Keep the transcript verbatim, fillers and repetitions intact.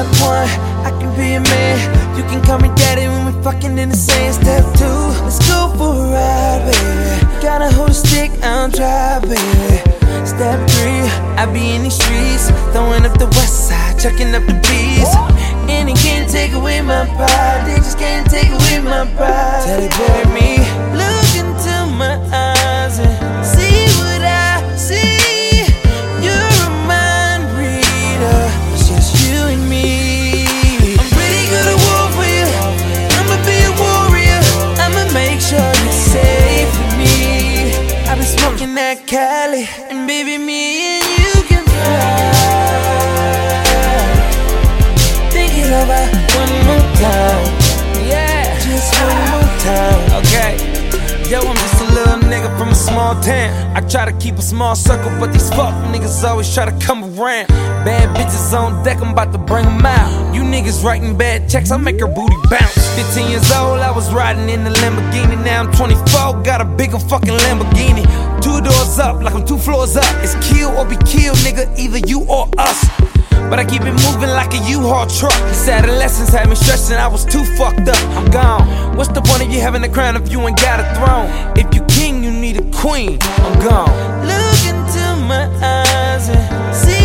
Step one, I can be a man. You can call me daddy when we fucking in the same. Step two, let's go for a ride, baby. Gotta hold a stick, I don't drive, baby. Step three, I be in these streets, throwing up the west side, chucking up the beats. And they can't take away my pride, they just can't take away my pride. Tell it, Jeremy, look into my eyes and see what I see. You're a mind reader, it's just you and me. I'm ready to go to war for you, I'ma be a warrior. I'ma make sure you're safe with me. I've been smoking that Cali, and baby, me and you can fly. Think it over one more time, yeah, just one more time. Okay, yo, I'm just a little nigga from a small town. I try to keep a small circle, but these fuck niggas always try to come around. Bad bitches on deck, I'm about to bring them out. You niggas writing bad checks, I make her booty bounce. Fifteen years old, I was riding in the Lamborghini. Now I'm twenty-four, got a bigger fucking Lamborghini. Two doors up, like I'm two floors up. It's kill or be killed, nigga, either you or us. But I keep it moving like a U-Haul truck. This adolescence had me stressing, I was too fucked up. I'm gone. What's the point of you having a crown if you ain't got a throne? If you king, you need a queen. I'm gone. Look into my eyes and see